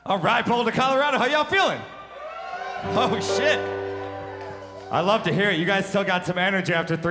All right, Boulder, Colorado, how y'all feeling? Oh, shit. I love to hear it. You guys still got some energy after 3